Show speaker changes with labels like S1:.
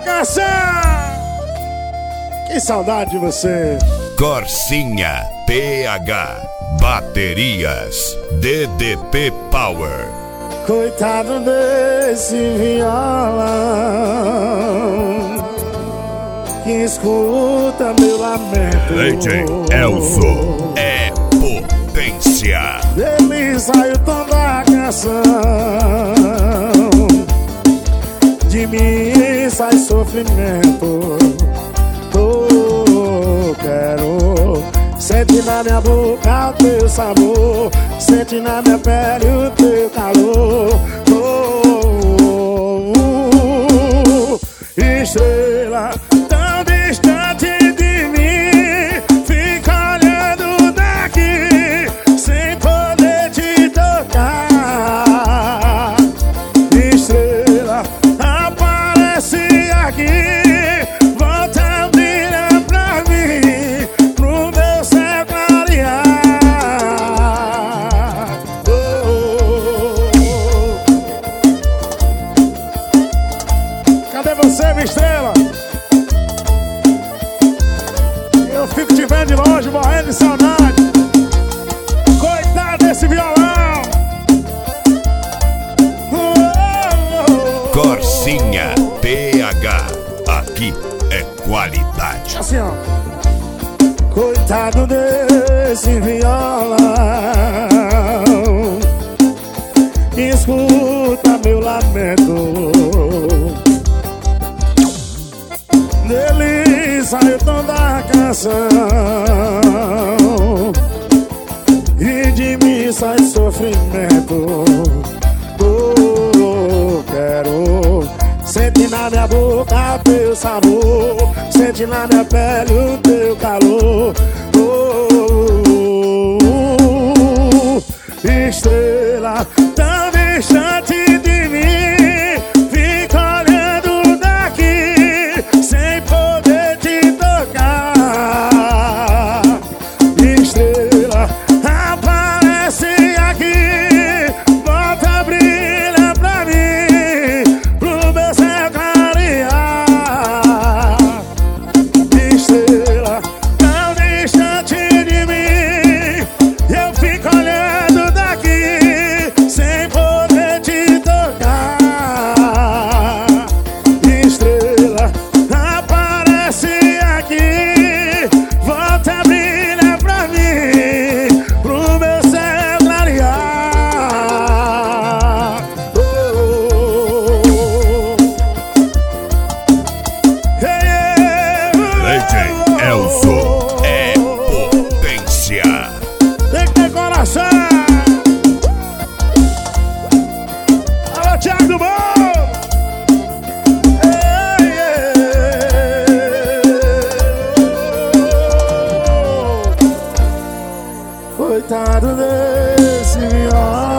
S1: Garçom! Que saudade de você.
S2: Corsinha PH Baterias DDP Power.
S1: Coitado desse violão que escuta meu lamento.
S2: DJ Elzo é potência.
S1: Dele sai o tom da canção, de mim sai sofrimento. Quero sentir na minha boca o teu sabor, sentir na minha pele o teu calor. Estrela tão distante de mim, fica olhando daqui sem poder te tocar. Estrela aparece aqui, volta a brilhar pra mim, pro meu céu clarear. Cadê você, minha estrela? Eu fico te vendo de longe, morrendo de saudade. Coitado desse violão.
S2: Corsinha PH, aqui é qualidade.
S1: Assim, ó. Coitado desse violão, escuta meu lamento. Dele sai o tom da canção, e de mim sai sofrimento. Quero sentir na minha boca o teu sabor, sentir na minha pele o teu calor. Estrela tão distante de mim, fica olhando daqui sem poder te tocar. Estrela aparece aqui, volta a brilhar pra mim, pro meu céu clarear. Estrela tão distante de mim, eu fico olhando daqui sem poder te tocar. Estrela aparece aqui, volta a brilhar pra mim, pro meu céu clarear.
S2: DJ Elzo é potência.
S1: Tem que ter coração. Alô, Thiago do Bom. Coitado desse violão